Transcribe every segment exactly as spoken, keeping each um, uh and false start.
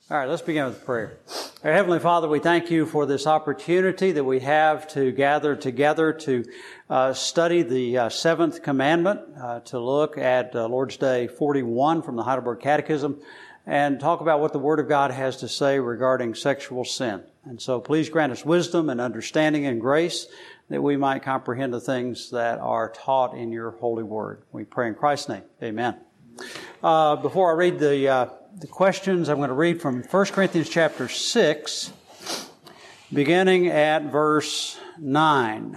All right, let's begin with prayer. Our Heavenly Father, we thank you for this opportunity that we have to gather together to uh, study the uh, seventh commandment, uh, to look at uh, Lord's Day forty-one from the Heidelberg Catechism, and talk about what the Word of God has to say regarding sexual sin. And so please grant us wisdom and understanding and grace that we might comprehend the things that are taught in your holy Word. We pray in Christ's name. Amen. Uh, before I read the uh, the questions, I'm going to read from First Corinthians chapter six, beginning at verse nine.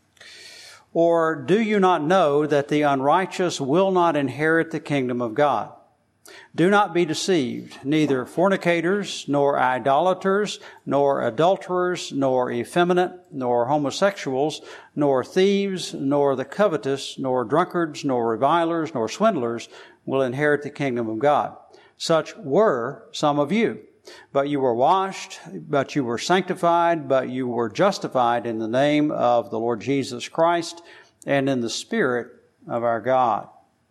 Or do you not know that the unrighteous will not inherit the kingdom of God? Do not be deceived, neither fornicators, nor idolaters, nor adulterers, nor effeminate, nor homosexuals, nor thieves, nor the covetous, nor drunkards, nor revilers, nor swindlers will inherit the kingdom of God. Such were some of you. But you were washed, but you were sanctified, but you were justified in the name of the Lord Jesus Christ and in the Spirit of our God.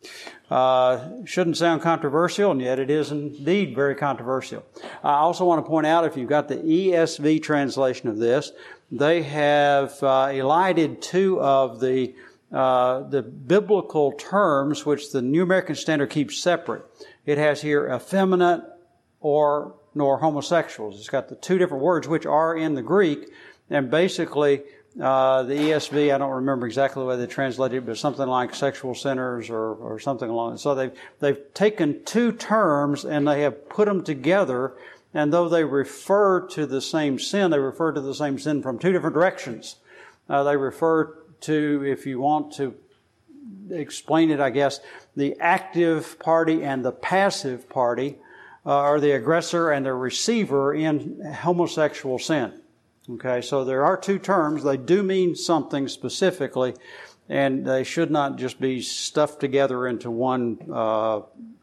Uh, shouldn't sound controversial, and yet it is indeed very controversial. I also want to point out, if you've got the E S V translation of this, they have uh, elided two of the uh, the biblical terms which the New American Standard keeps separate. It has here effeminate or nor homosexuals. It's got the two different words which are in the Greek, and basically Uh, the E S V, I don't remember exactly the way they translated it, but something like sexual sinners or, or something along. So they've, they've taken two terms and they have put them together, and though they refer to the same sin, they refer to the same sin from two different directions. Uh, they refer to, if you want to explain it, I guess, the active party and the passive party, uh, or the aggressor and the receiver in homosexual sin. Okay, so there are two terms. They do mean something specifically, and they should not just be stuffed together into one uh,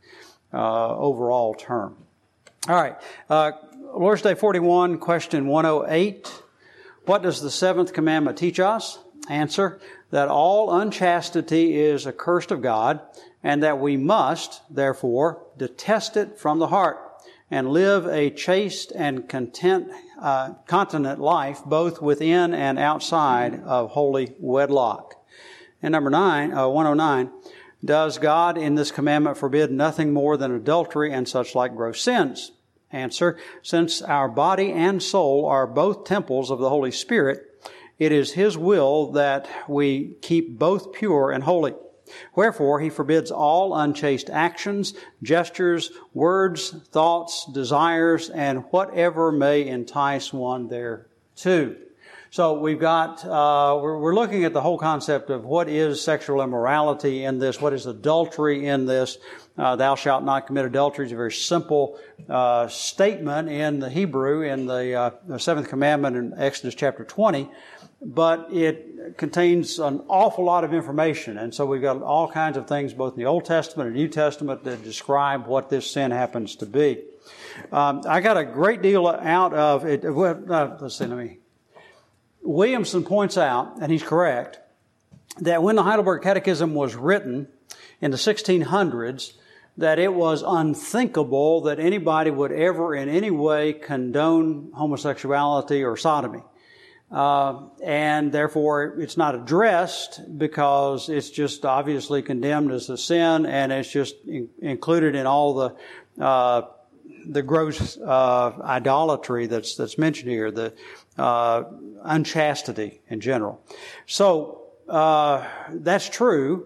uh, overall term. All right, uh, Lord's Day forty-one, question one oh eight. What does the seventh commandment teach us? Answer, that all unchastity is accursed of God, and that we must, therefore, detest it from the heart, and live a chaste and content, uh, continent life, both within and outside of holy wedlock. And number nine, uh, one oh nine, does God in this commandment forbid nothing more than adultery and such like gross sins? Answer, since our body and soul are both temples of the Holy Spirit, it is His will that we keep both pure and holy. Wherefore, He forbids all unchaste actions, gestures, words, thoughts, desires, and whatever may entice one thereto. So we've got, uh, we're, we're looking at the whole concept of what is sexual immorality in this, what is adultery in this. Uh, thou shalt not commit adultery is a very simple uh, statement in the Hebrew, in the, uh, the seventh commandment in Exodus chapter twenty. But it contains an awful lot of information. And so we've got all kinds of things, both in the Old Testament and New Testament, that describe what this sin happens to be. Um, I got a great deal out of it. Well, uh, let's see, let me. Williamson points out, and he's correct, that when the Heidelberg Catechism was written in the sixteen hundreds, that it was unthinkable that anybody would ever in any way condone homosexuality or sodomy. Uh, and therefore it's not addressed because it's just obviously condemned as a sin, and it's just in, included in all the uh, the gross uh, idolatry that's that's mentioned here, the uh, unchastity in general. So uh, that's true.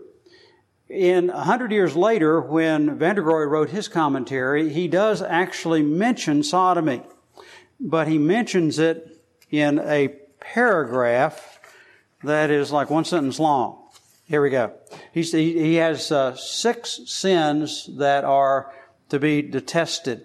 In a hundred years later, when Vandergroy wrote his commentary, he does actually mention sodomy, but he mentions it in a paragraph that is like one sentence long. Here we go. He's, he, he has uh, six sins that are to be detested.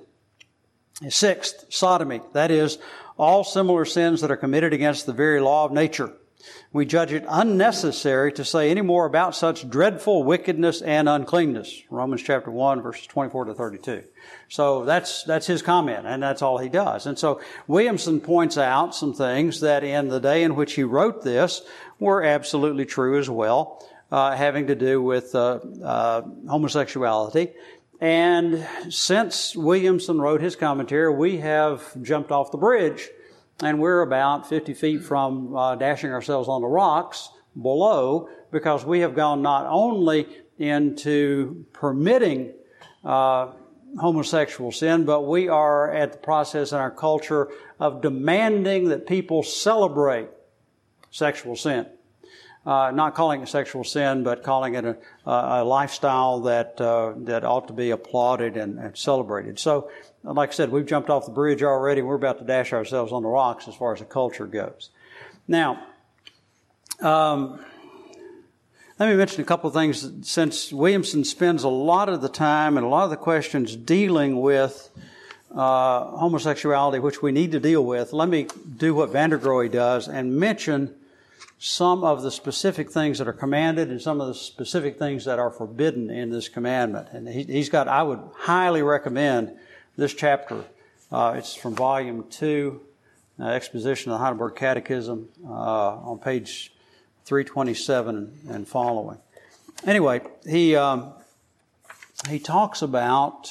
Sixth, sodomy. That is, all similar sins that are committed against the very law of nature. We judge it unnecessary to say any more about such dreadful wickedness and uncleanness. Romans chapter one, verses twenty-four to thirty-two. So that's that's his comment, and that's all he does. And so Williamson points out some things that in the day in which he wrote this were absolutely true as well, uh, having to do with uh, uh, homosexuality. And since Williamson wrote his commentary, we have jumped off the bridge, and we're about fifty feet from uh, dashing ourselves on the rocks below, because we have gone not only into permitting uh, homosexual sin, but we are at the process in our culture of demanding that people celebrate sexual sin. Uh, not calling it sexual sin, but calling it a, a lifestyle that uh, that ought to be applauded and, and celebrated. So, like I said, we've jumped off the bridge already. We're about to dash ourselves on the rocks as far as the culture goes. Now, um, let me mention a couple of things. Since Williamson spends a lot of the time and a lot of the questions dealing with uh, homosexuality, which we need to deal with, let me do what Vandergrohe does and mention some of the specific things that are commanded and some of the specific things that are forbidden in this commandment. And he, he's got, I would highly recommend this chapter. Uh, it's from volume two, uh, Exposition of the Heidelberg Catechism, uh, on page three twenty-seven and following. Anyway, he, um, he talks about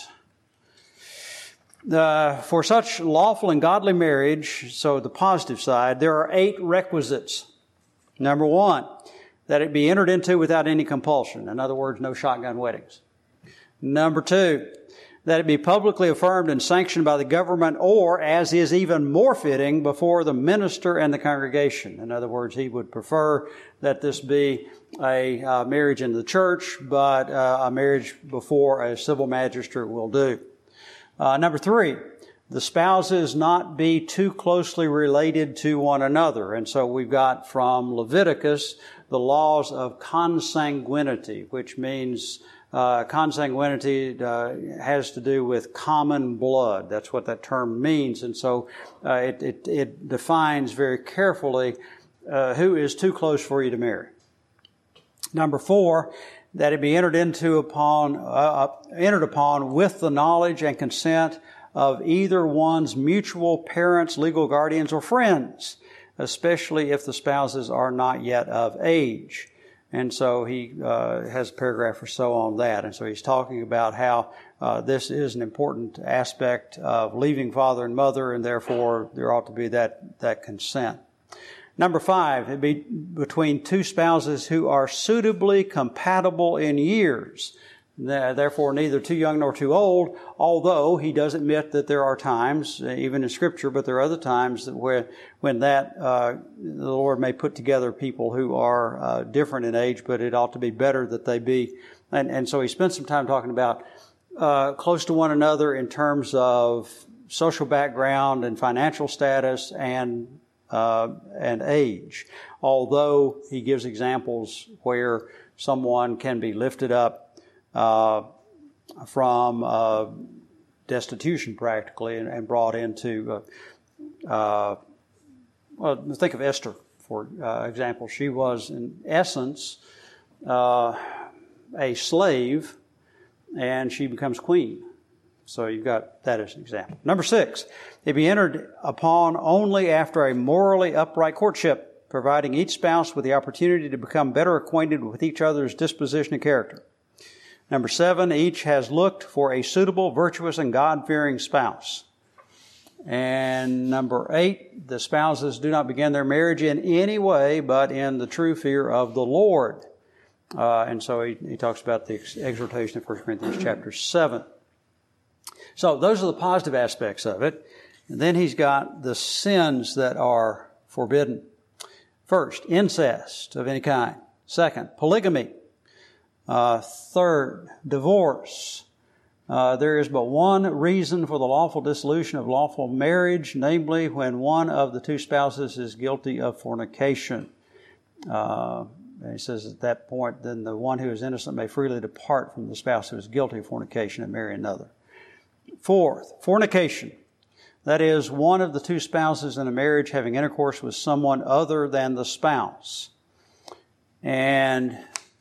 the, for such lawful and godly marriage, so the positive side, there are eight requisites. Number one, that it be entered into without any compulsion. In other words, no shotgun weddings. Number two, that it be publicly affirmed and sanctioned by the government, or, as is even more fitting, before the minister and the congregation. In other words, he would prefer that this be a uh, marriage in the church, but uh, a marriage before a civil magistrate will do. Uh, number three, the spouses not be too closely related to one another. And so we've got from Leviticus the laws of consanguinity, which means uh, consanguinity uh, has to do with common blood. That's what that term means. And so uh, it, it, it defines very carefully uh, who is too close for you to marry. Number four, that it be entered into upon, uh, entered upon with the knowledge and consent of either one's mutual parents, legal guardians, or friends, especially if the spouses are not yet of age. And so he uh, has a paragraph or so on that. And so he's talking about how uh, this is an important aspect of leaving father and mother, and therefore there ought to be that, that consent. Number five, it be between two spouses who are suitably compatible in years, therefore neither too young nor too old, although he does admit that there are times, even in Scripture, but there are other times that where, when that, uh, the Lord may put together people who are uh, different in age, but it ought to be better that they be. And, and so he spent some time talking about uh, close to one another in terms of social background and financial status and uh, and age, although he gives examples where someone can be lifted up Uh, from uh, destitution practically and, and brought into, uh, uh, well, think of Esther, for uh, example. She was, in essence, uh, a slave, and she becomes queen. So you've got that as an example. Number six, it be entered upon only after a morally upright courtship, providing each spouse with the opportunity to become better acquainted with each other's disposition and character. Number seven, each has looked for a suitable, virtuous, and God-fearing spouse. And number eight, the spouses do not begin their marriage in any way but in the true fear of the Lord. Uh, and so he, he talks about the ex- exhortation of First Corinthians chapter seven. So those are the positive aspects of it. And then he's got the sins that are forbidden. First, incest of any kind. Second, polygamy. Uh, third, divorce. Uh, there is but one reason for the lawful dissolution of lawful marriage, namely when one of the two spouses is guilty of fornication. Uh, and he says at that point, then the one who is innocent may freely depart from the spouse who is guilty of fornication and marry another. Fourth, fornication. That is, one of the two spouses in a marriage having intercourse with someone other than the spouse. And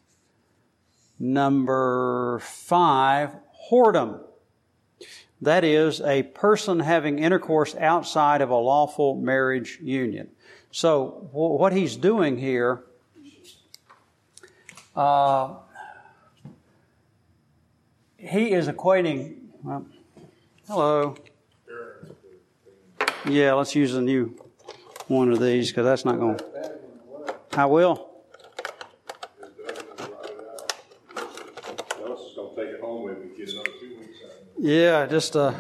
number five, whoredom. That is, a person having intercourse outside of a lawful marriage union. So what he's doing here, uh, he is equating, well, hello. Yeah, let's use a new one of these because that's not going to. I will. Yeah, just uh.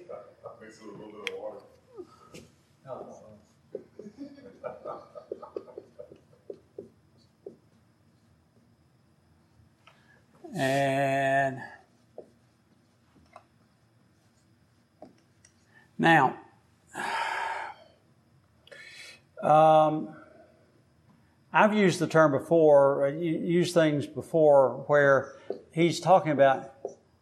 And now, um, I've used the term before, used things before where he's talking about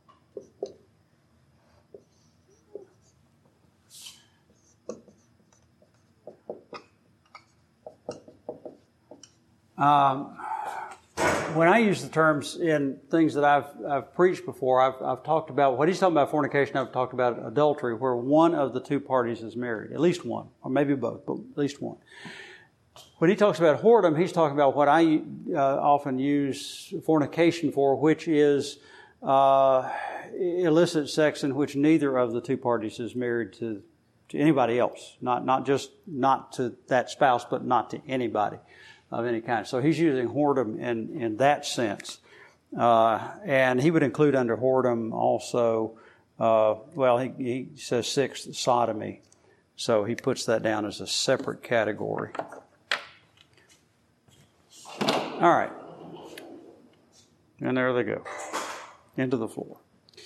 um, when I use the terms in things that I've I've preached before, I've I've talked about what he's talking about fornication. I've talked about adultery, where one of the two parties is married, at least one, or maybe both, but at least one. When he talks about whoredom, he's talking about what I uh, often use fornication for, which is uh, illicit sex in which neither of the two parties is married to to anybody else, not not just not to that spouse, but not to anybody of any kind. So he's using whoredom in, in that sense. Uh, and he would include under whoredom also, uh, well, he, he says sixth, sodomy. So he puts that down as a separate category. All right. And there they go. Into the floor.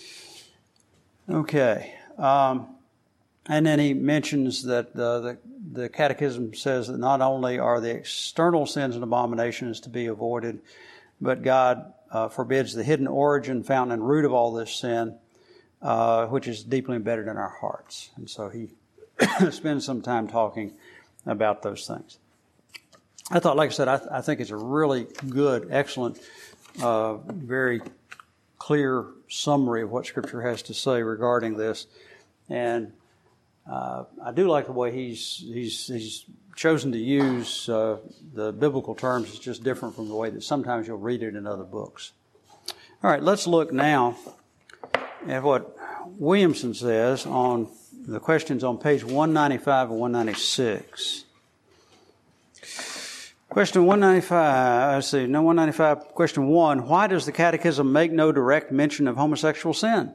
Okay. Um, and then he mentions that uh, the The Catechism says that not only are the external sins and abominations to be avoided, but God uh, forbids the hidden origin, fountain, and root of all this sin, uh, which is deeply embedded in our hearts. And so he spends some time talking about those things. I thought, like I said, I, th- I think it's a really good, excellent, uh, very clear summary of what Scripture has to say regarding this. And Uh, I do like the way he's he's he's chosen to use uh, the biblical terms. It's just different from the way that sometimes you'll read it in other books. All right, let's look now at what Williamson says on the questions on page one ninety-five and one ninety-six. Question one ninety-five, let's see, no, one ninety-five, question one, why does the Catechism make no direct mention of homosexual sin?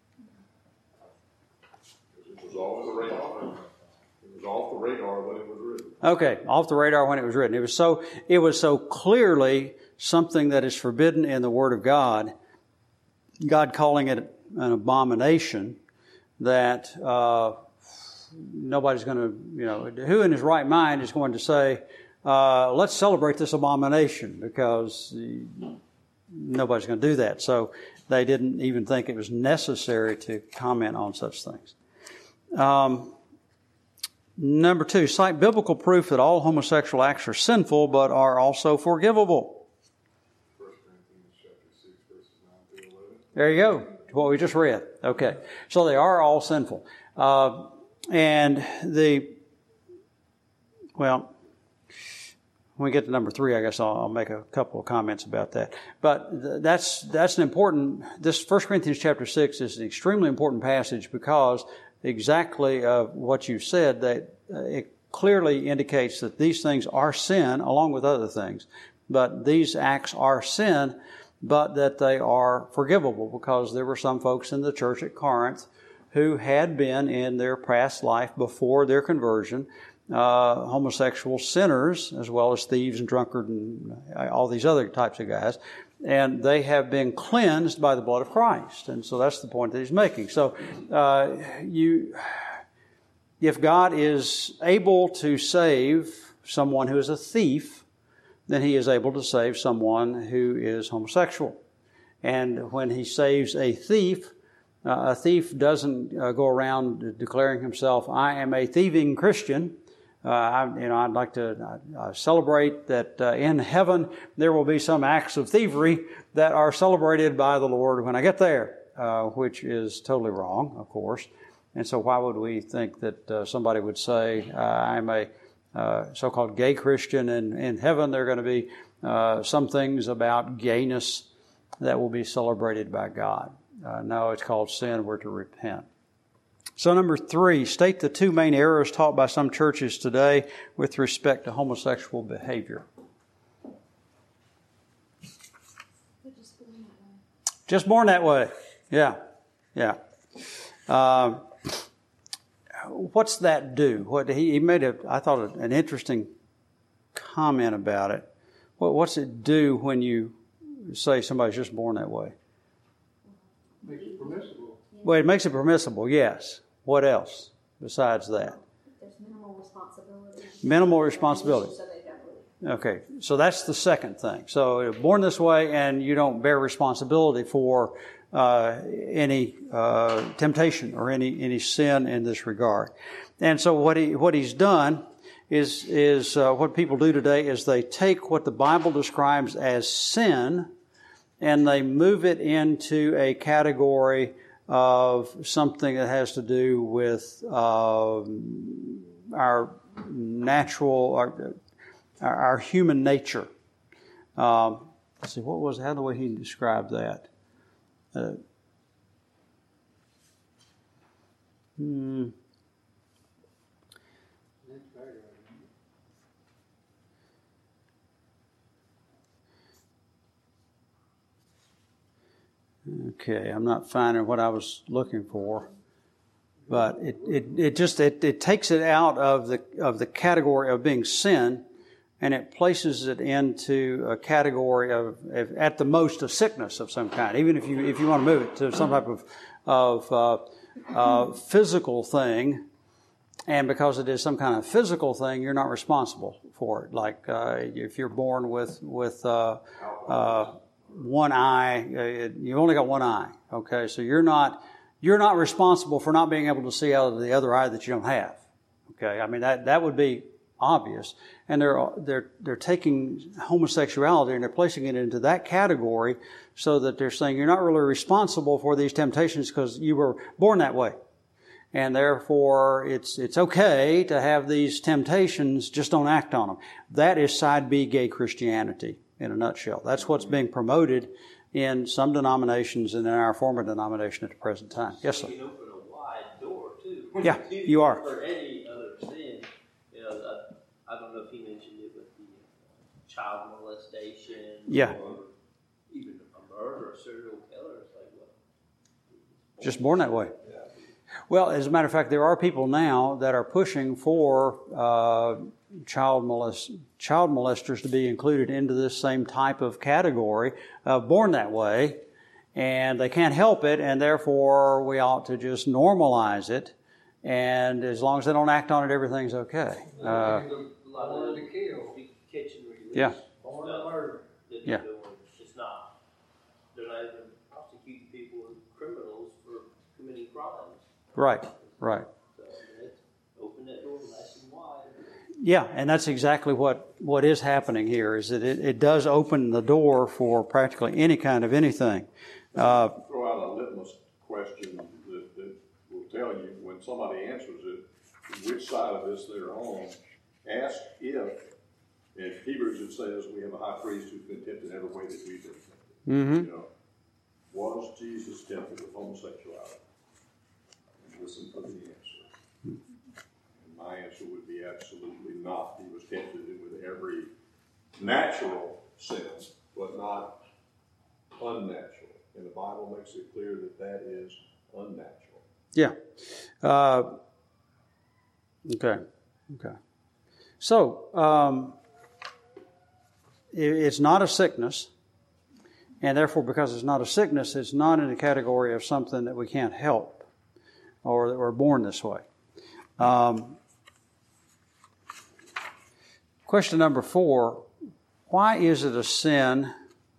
Okay, off the radar when it was written. It was so it was so clearly something that is forbidden in the Word of God, God calling it an abomination, that uh, nobody's going to, you know, who in his right mind is going to say, uh, let's celebrate this abomination, because nobody's going to do that. So they didn't even think it was necessary to comment on such things. Um, Number two, cite biblical proof that all homosexual acts are sinful but are also forgivable. First Corinthians chapter six, verses nine through eleven. There you go, what we just read. Okay, so they are all sinful. Uh, and the, well, when we get to number three, I guess I'll, I'll make a couple of comments about that. But th- that's that's an important, this First Corinthians chapter six is an extremely important passage because exactly uh, what you said, that uh, it clearly indicates that these things are sin along with other things. But these acts are sin, but that they are forgivable, because there were some folks in the church at Corinth who had been in their past life before their conversion uh, homosexual sinners, as well as thieves and drunkards and all these other types of guys. And they have been cleansed by the blood of Christ. And so that's the point that he's making. So uh, you, if God is able to save someone who is a thief, then he is able to save someone who is homosexual. And when he saves a thief, uh, a thief doesn't uh, go around declaring himself, I am a thieving Christian. Uh, I, you know, I'd like to uh, celebrate that uh, in heaven there will be some acts of thievery that are celebrated by the Lord when I get there, uh, which is totally wrong, of course. And so why would we think that uh, somebody would say, uh, I'm a uh, so-called gay Christian, and in heaven there are going to be uh, some things about gayness that will be celebrated by God? uh, no, it's called sin. We're to repent. So number three, state the two main errors taught by some churches today with respect to homosexual behavior. Just born that way. Yeah, yeah. Uh, what's that do? What he, he made a, I thought an interesting comment about it. What, what's it do when you say somebody's just born that way? Makes it permissible. Well, it makes it permissible, yes. What else besides that? There's minimal responsibility. Minimal responsibility. Okay, so that's the second thing. So you're born this way and you don't bear responsibility for uh, any uh, temptation or any, any sin in this regard. And so what he what he's done is is uh, what people do today is they take what the Bible describes as sin and they move it into a category of something that has to do with uh, our natural, our, our human nature. Um, let's see, what was how the way he described that? Uh, hmm. Okay, I'm not finding what I was looking for, but it, it, it just it, it takes it out of the of the category of being sin, and it places it into a category of, of at the most a sickness of some kind. Even if you if you want to move it to some type of of uh, uh, physical thing, and because it is some kind of physical thing, you're not responsible for it. Like uh, if you're born with with uh, uh, one eye, uh, you've only got one eye. Okay, so you're not you're not responsible for not being able to see out of the other eye that you don't have. Okay, I mean that that would be obvious, and they're they're they're taking homosexuality and they're placing it into that category, so that they're saying you're not really responsible for these temptations because you were born that way, and therefore it's it's okay to have these temptations. Just don't act on them. That is side B gay Christianity in a nutshell. That's what's being promoted in some denominations and in our former denomination at the present time. Yes, sir. You can open a wide door too. Yeah, you are. For any other sin, you know, I, I don't know if he mentioned it, but the uh, child molestation, Yeah. or even a murder, a serial killer. It's like, well, Just born that way. Well, as a matter of fact, there are people now that are pushing for uh, child molest child molesters to be included into this same type of category of born that way, and they can't help it, and therefore we ought to just normalize it, and as long as they don't act on it, everything's okay. Uh, a lot of the kitchen release. Yeah. Born to murder. That Yeah. they're doing. It's not. They're not even prosecuting people as criminals for committing crimes. right, right. So let's open that door nice and wide. Yeah, and that's exactly what, what is happening here, is that it, it does open the door for practically any kind of anything. Uh, Throw out a litmus question that, that will tell you when somebody answers it, which side of this they're on. Ask if, in Hebrews it says we have a high priest who's been tempted every way that we've been tempted. mm-hmm. You know, was Jesus tempted with homosexuality? Listen for the answer. And my answer would be absolutely not. He was tempted with every natural sin, but not unnatural. And the Bible makes it clear that that is unnatural. Yeah. Uh, okay. Okay. So, um, it, it's not a sickness, and therefore, because it's not a sickness, it's not in the category of something that we can't help, or that we're born this way. Um, question number four, why is it a sin?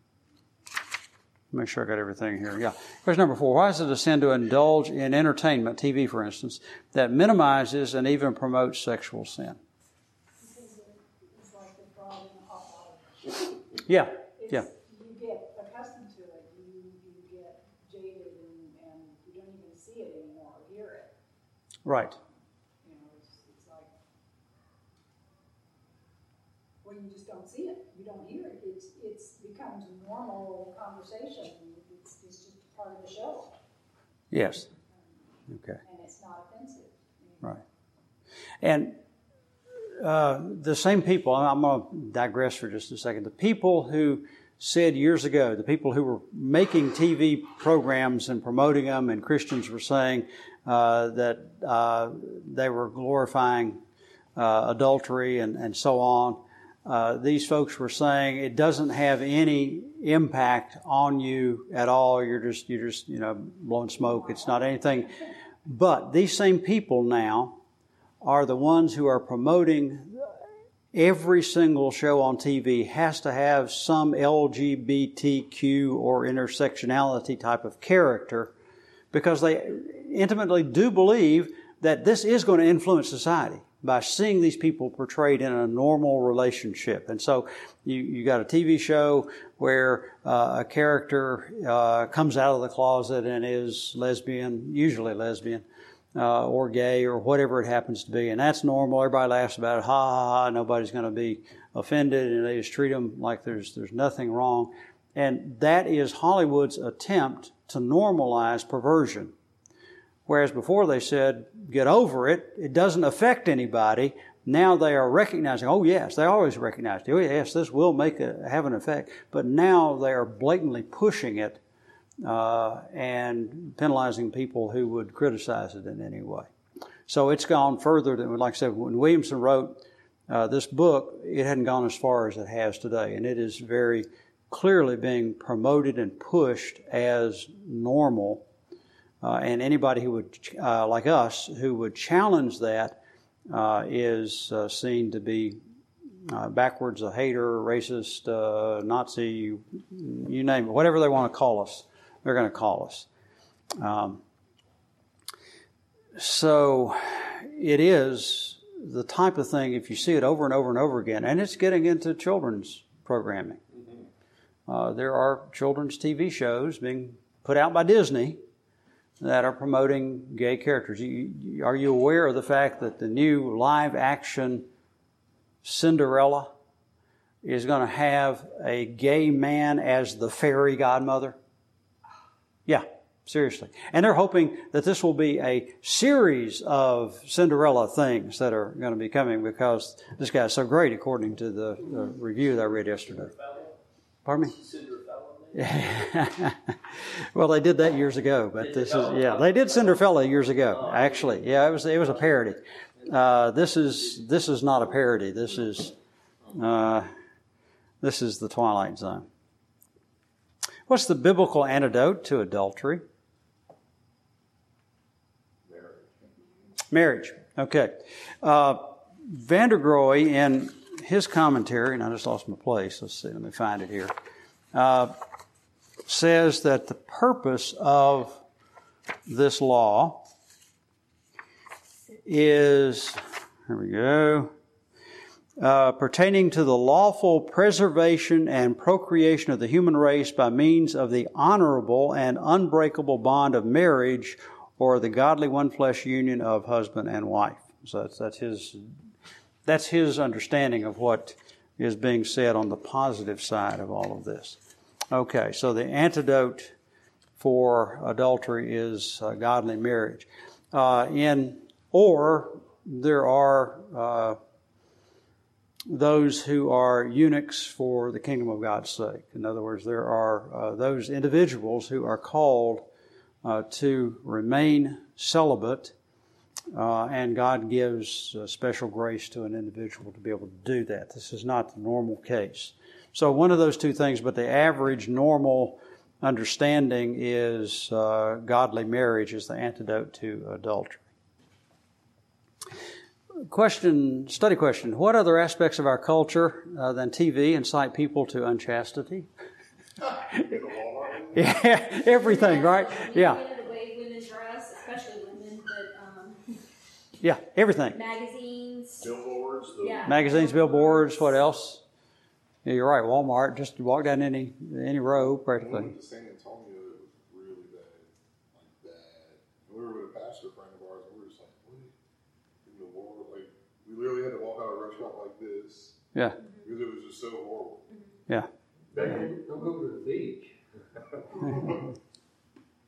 Make sure I got everything here. Yeah. Question number four, why is it a sin to indulge in entertainment, T V for instance, that minimizes and even promotes sexual sin? It's like the frog in the hot water. Yeah, It's, yeah. You get accustomed to it. You, you get jaded and, and you don't even see it anymore or hear it. Right. You know, it's, it's like, well, you just don't see it. You don't hear it. It's it's becomes normal conversation. It's, it's just part of the show. Yes. Okay. And it's not offensive. Right. And uh, the same people, I'm going to digress for just a second. The people who said years ago, the people who were making T V programs and promoting them, and Christians were saying uh, that uh, they were glorifying uh, adultery and, and so on. Uh, these folks were saying it doesn't have any impact on you at all. You're just, you're just, you know, blowing smoke. It's not anything. But these same people now are the ones who are promoting every single show on T V has to have some L G B T Q or intersectionality type of character, because they intimately do believe that this is going to influence society by seeing these people portrayed in a normal relationship. And so you, you got a T V show where uh, a character uh, comes out of the closet and is lesbian, usually lesbian, uh, or gay, or whatever it happens to be. And that's normal. Everybody laughs about it. Ha, ha, ha. Nobody's going to be offended. And they just treat them like there's, there's nothing wrong. And that is Hollywood's attempt to normalize perversion. Whereas before they said, get over it, it doesn't affect anybody. Now they are recognizing, oh yes, they always recognized, oh yes, this will make a, have an effect. But now they are blatantly pushing it uh, and penalizing people who would criticize it in any way. So it's gone further than, like I said, when Williamson wrote uh, this book, it hadn't gone as far as it has today. And it is very clearly being promoted and pushed as normal. Uh, and anybody who would, uh, like us, who would challenge that uh, is uh, seen to be uh, backwards, a hater, racist, uh, Nazi, you, you name it, whatever they want to call us, they're going to call us. Um, so it is the type of thing, if you see it over and over and over again, and it's getting into children's programming. Uh, there are children's T V shows being put out by Disney that are promoting gay characters. You, you, are you aware of the fact that the new live-action Cinderella is going to have a gay man as the fairy godmother? Yeah, seriously. And they're hoping that this will be a series of Cinderella things that are going to be coming, because this guy's so great, according to the, the review that I read yesterday. Pardon me? Well, they did that years ago, but this is, yeah, they did Cinderella years ago, actually. Yeah, it was, it was a parody. Uh, this is, this is not a parody. This is, uh, this is the Twilight Zone. What's the biblical antidote to adultery? Marriage. Marriage. Okay. Uh, Vandergroy, in his commentary, and I just lost my place. Let's see, let me find it here. Uh, says that the purpose of this law is, here we go, uh, pertaining to the lawful preservation and procreation of the human race by means of the honorable and unbreakable bond of marriage, or the godly one flesh union of husband and wife. So that's, that's his, that's his understanding of what is being said on the positive side of all of this. Okay, so the antidote for adultery is uh, godly marriage. Uh, in or there are uh, those who are eunuchs for the kingdom of God's sake. In other words, there are uh, those individuals who are called uh, to remain celibate, uh, and God gives uh, special grace to an individual to be able to do that. This is not the normal case. So one of those two things, but the average normal understanding is uh, godly marriage is the antidote to adultery. Question, study question. What other aspects of our culture uh, than T V incite people to unchastity? Yeah, everything, right? Yeah. The way women dress, especially women, but um, yeah, everything. Magazines. Billboards. The Yeah. Magazines, billboards, what else? Yeah, you're right. Walmart, just walk down any any row, practically. I went to San Antonio. It was really bad, like bad. We were with a pastor friend of ours, and we were just like, "What in the world?" Like, we literally had to walk out of a restaurant like this. Yeah. Because it was just so horrible. Yeah. Don't go to the beach.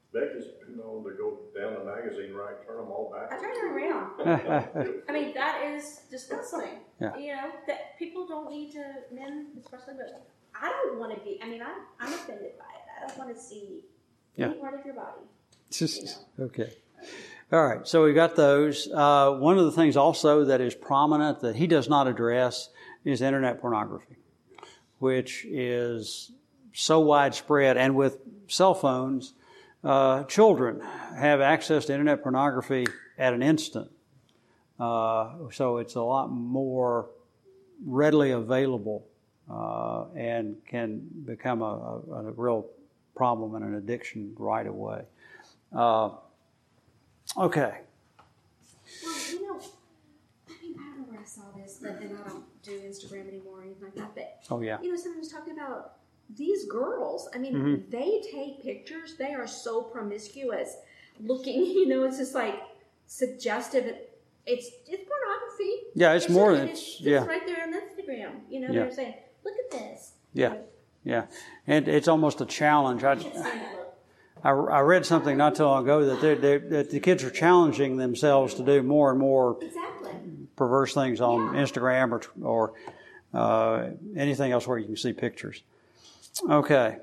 Becky's been known to go down the magazine rack, turn them all back. I turn them around. I mean, that is disgusting. Yeah. You know, that people don't need to, men especially, but I don't want to be, I mean, I'm, I'm offended by it. I don't want to see Yeah. any part of your body. You know? Okay. All right. So we got those. Uh, one of the things also that is prominent that he does not address is internet pornography, which is so widespread. And with cell phones, uh, children have access to internet pornography at an instant. Uh, so it's a lot more readily available uh, and can become a, a, a real problem and an addiction right away. Uh, okay. Well, you know, I mean, I don't know where I saw this, but, and I don't do Instagram anymore or anything like that, but, Oh, yeah. you know, someone was talking about these girls. I mean, Mhm. they take pictures. They are so promiscuous looking, you know, it's just like suggestive. It's it's pornography. Yeah, it's, It's more just- than, it's, it's, it's yeah, right there on Instagram. You know, Yeah. they're saying, look at this. yeah, yeah. And it's almost a challenge. I, You know, I, I read something not too long ago that, they're, they're, that the kids are challenging themselves to do more and more exactly. perverse things on Yeah. Instagram or or uh, anything else where you can see pictures. Okay.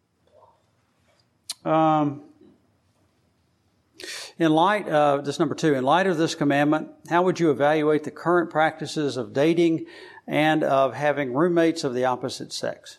Um, in light of this, number two, in light of this commandment, how would you evaluate the current practices of dating and of having roommates of the opposite sex?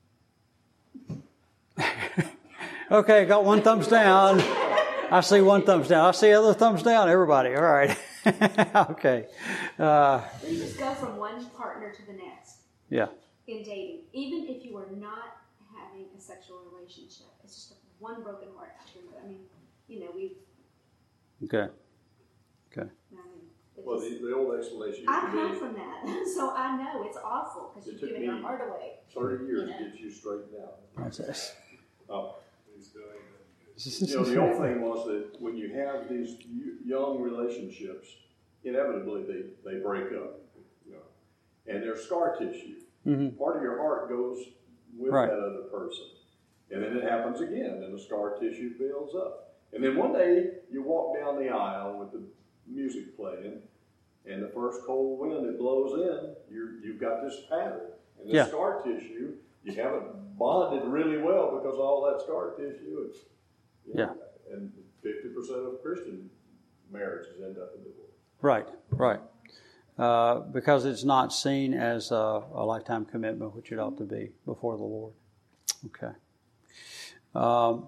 Okay, got one thumbs down. I see one thumbs down. I see other thumbs down. Everybody, all right. Okay. Uh, We just go from one partner to the next yeah. in dating, even if you are not having a sexual relationship. It's just one broken heart after another. I mean, you know, we've. Okay. Okay. I mean, it's Well, just- the, the old explanation I used to come be from that, so I know it's awful because It you're took giving me- your heart away. thirty years Yeah. to get you straightened out. That's it. Oh, you know, the old thing was that when you have these y- young relationships, inevitably they, they break up, you know, and there's scar tissue. Mhm. Part of your heart goes with Right. that other person. And then it happens again, and the scar tissue builds up. And then one day you walk down the aisle with the music playing, and the first cold wind that blows in, you're, you've got this pattern. And this Yeah. scar tissue, you haven't bonded really well because of all that scar tissue. It's, you know, And fifty percent of Christian marriages end up in divorce. Right, right. Uh, because it's not seen as a, a lifetime commitment, which it ought to be before the Lord. Okay. Um,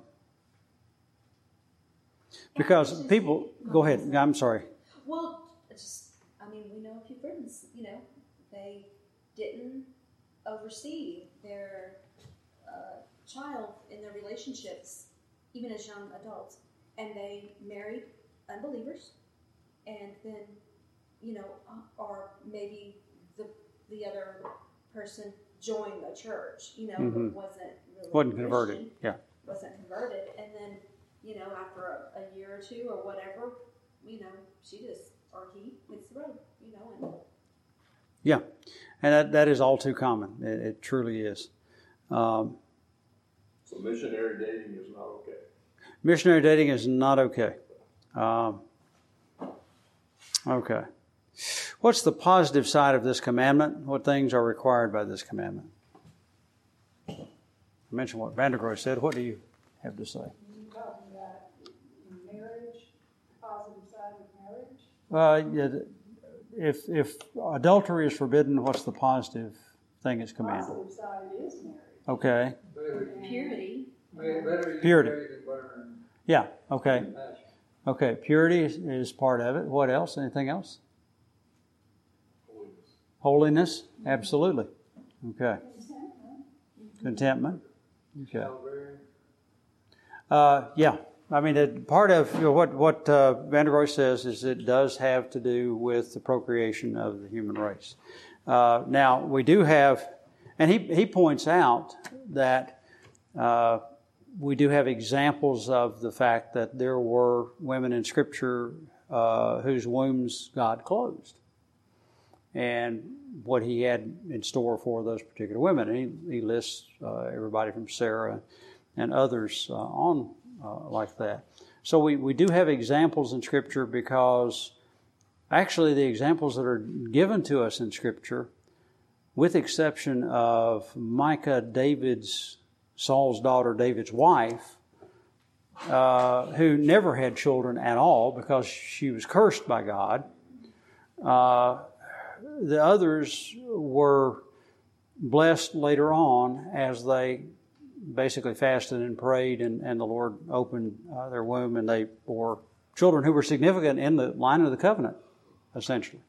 because people, go ahead. I'm sorry. Well, it's just, I mean, we know a few friends, you know, they didn't oversee their uh, child in their relationships, even as young adults, and they married unbelievers, and then, you know, or maybe the the other person joined the church, you know, Mhm. but wasn't really Wasn't converted. Christian, Yeah. wasn't converted, and then, you know, after a, a year or two or whatever, you know, she just, or he hits the road, you know, and Yeah. And that, that is all too common. It, it truly is. Um, So missionary dating is not okay. missionary dating is not okay. Um, okay. What's the positive side of this commandment? What things are required by this commandment? I mentioned what Vandergroy said. What do you have to say? You talking about marriage, positive side of Uh, marriage? yeah, if if adultery is forbidden, what's the positive thing it's commanded? Positive side is marriage. Okay. purity. Purity. Yeah. Okay. Okay. Purity is, is part of it. What else? Anything else? Holiness. Holiness. Absolutely. Okay. Contentment. Okay. Uh, yeah. I mean, it, part of you know, what what uh, Vandergroy says is it does have to do with the procreation of the human race. Uh, now we do have, and he he points out that uh, we do have examples of the fact that there were women in Scripture uh, whose wombs God closed, and what He had in store for those particular women. And he, he lists uh, everybody from Sarah and others uh, on uh, like that. So we, we do have examples in Scripture because actually the examples that are given to us in Scripture, with exception of Micah, David's, Saul's daughter, David's wife, uh, who never had children at all because she was cursed by God, uh, the others were blessed later on as they basically fasted and prayed, and, and the Lord opened uh, their womb, and they bore children who were significant in the line of the covenant, essentially.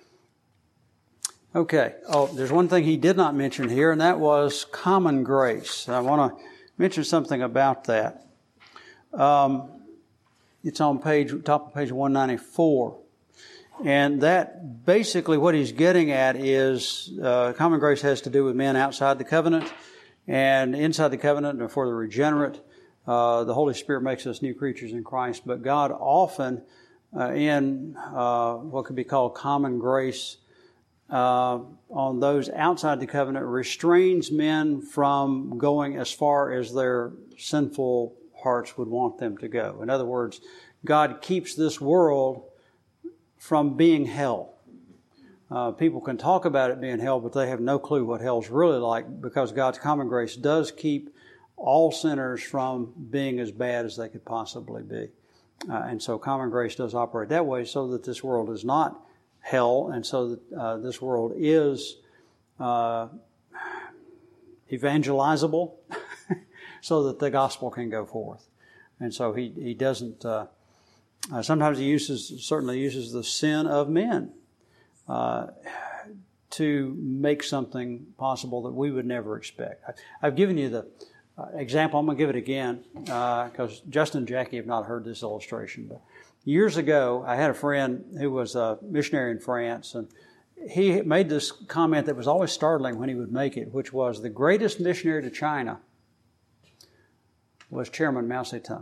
Okay. Oh, there's one thing he did not mention here, and that was common grace. I want to mention something about that. Um, it's on page top of page one ninety-four. And that basically what he's getting at is uh, common grace has to do with men outside the covenant, and inside the covenant and for the regenerate. Uh, the Holy Spirit makes us new creatures in Christ, but God often uh, in uh, what could be called common grace uh, on those outside the covenant restrains men from going as far as their sinful hearts would want them to go. In other words, God keeps this world from being hell. Uh, people can talk about it being hell, but they have no clue what hell's really like, because God's common grace does keep all sinners from being as bad as they could possibly be. Uh, and so common grace does operate that way, so that this world is not hell, and so that uh, this world is uh, evangelizable, so that the gospel can go forth. And so he, he doesn't... Uh, Uh, sometimes he uses, certainly uses the sin of men uh, to make something possible that we would never expect. I, I've given you the uh, example. I'm going to give it again because uh, Justin and Jackie have not heard this illustration. But years ago, I had a friend who was a missionary in France, and he made this comment that was always startling when he would make it, which was the greatest missionary to China was Chairman Mao Zedong.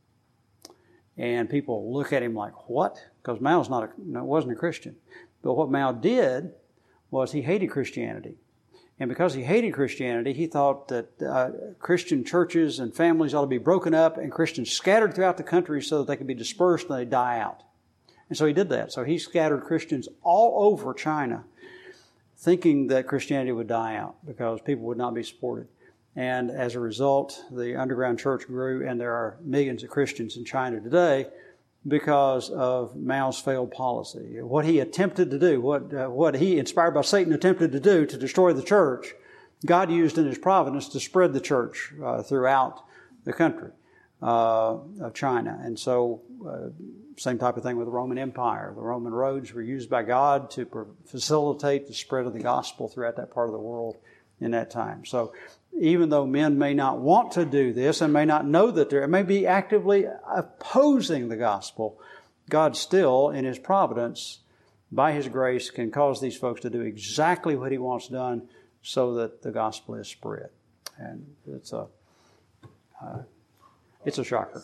And people look at him like, what? Because Mao's not a, no, wasn't a Christian. But what Mao did was he hated Christianity. And because he hated Christianity, he thought that uh, Christian churches and families ought to be broken up and Christians scattered throughout the country so that they could be dispersed and they die out. And so he did that. So he scattered Christians all over China, thinking that Christianity would die out because people would not be supported. And as a result, the underground church grew, and there are millions of Christians in China today because of Mao's failed policy. What he attempted to do, what uh, what he, inspired by Satan, attempted to do to destroy the church, God used in His providence to spread the church uh, throughout the country uh, of China. And so, uh, same type of thing with the Roman Empire. The Roman roads were used by God to facilitate the spread of the gospel throughout that part of the world in that time. So, even though men may not want to do this and may not know that they're, may be actively opposing the gospel, God still, in His providence, by His grace, can cause these folks to do exactly what He wants done so that the gospel is spread. And it's a, uh, it's a shocker.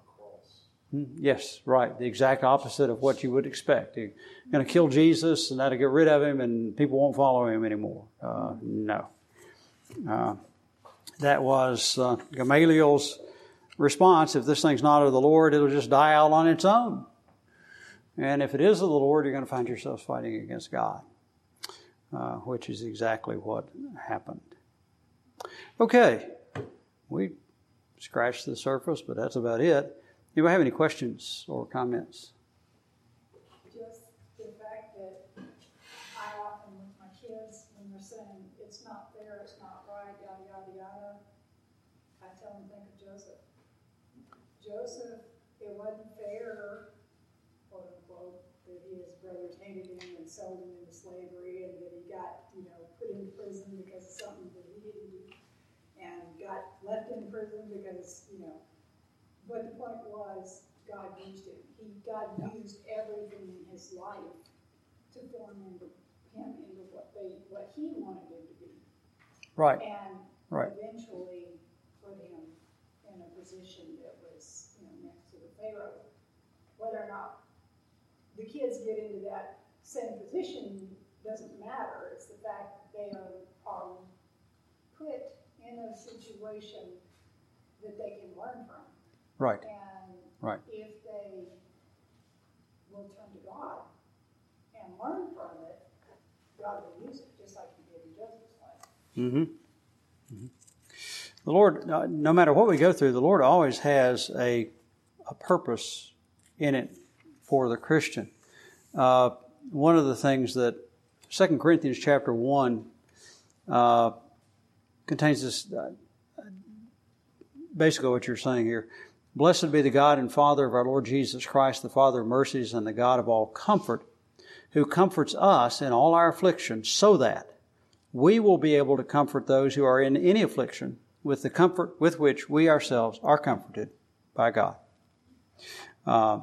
Yes, right. The exact opposite of what you would expect. You're going to kill Jesus and that'll get rid of Him and people won't follow Him anymore. Uh, no. Uh, That was uh, Gamaliel's response. If this thing's not of the Lord, it'll just die out on its own. And if it is of the Lord, you're going to find yourselves fighting against God, uh, which is exactly what happened. Okay, we scratched the surface, but that's about it. Anybody have any questions or comments? Just the fact that I often, with my kids, when they're saying it's not fair, it's not right, yada, yada, yada, I tell them, think of Joseph. Joseph, it wasn't fair, quote unquote, that his brothers hated him and sold him into slavery, and that he got, you know, put in prison because of something that he didn't do, and got left in prison because, you know, but the point was, God used him. He, God used everything in his life to form into him into what they, what he wanted him to be. Right. And right. eventually put him in a position that was, you know, next to the Pharaoh. Whether or not the kids get into that same position doesn't matter. It's the fact that they are, are put in a situation that they can learn from. Right. And Right. if they will turn to God and learn from it, God will use it, just like He did in Joseph's life. Mm-hmm. Mm-hmm. The Lord, uh, no matter what we go through, the Lord always has a a purpose in it for the Christian. Uh, one of the things that Second Corinthians chapter one uh, contains this, uh, basically what you're saying here. Blessed be the God and Father of our Lord Jesus Christ, the Father of mercies and the God of all comfort, who comforts us in all our affliction, so that we will be able to comfort those who are in any affliction with the comfort with which we ourselves are comforted by God. Uh,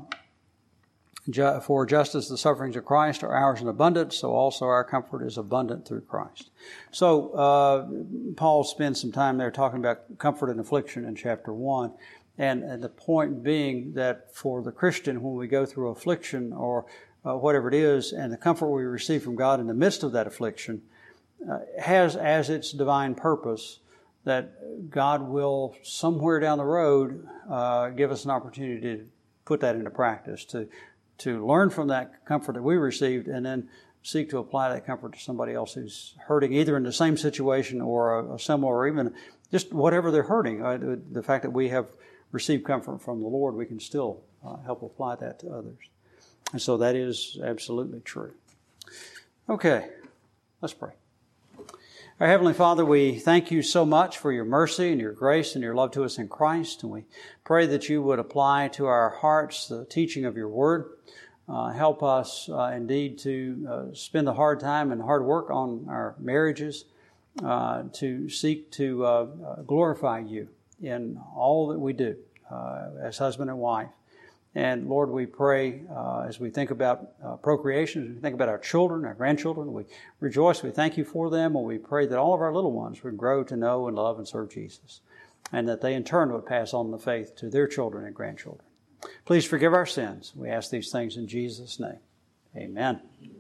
For just as the sufferings of Christ are ours in abundance, so also our comfort is abundant through Christ. So uh, Paul spends some time there talking about comfort and affliction in chapter one. And, and the point being that for the Christian, when we go through affliction or uh, whatever it is, and the comfort we receive from God in the midst of that affliction, uh, has as its divine purpose that God will somewhere down the road uh, give us an opportunity to put that into practice, to to learn from that comfort that we received and then seek to apply that comfort to somebody else who's hurting either in the same situation or a, a similar, or even just whatever they're hurting. Uh, the, the fact that we have received comfort from the Lord, we can still uh, help apply that to others. And so that is absolutely true. Okay, let's pray. Our Heavenly Father, we thank you so much for your mercy and your grace and your love to us in Christ. And we pray that you would apply to our hearts the teaching of your word. Uh, help us uh, indeed to uh, spend the hard time and hard work on our marriages, uh, to seek to uh, uh, glorify you in all that we do uh, as husband and wife. And Lord, we pray uh, as we think about uh, procreation, as we think about our children, our grandchildren, we rejoice, we thank you for them, and we pray that all of our little ones would grow to know and love and serve Jesus, and that they in turn would pass on the faith to their children and grandchildren. Please forgive our sins. We ask these things in Jesus' name. Amen.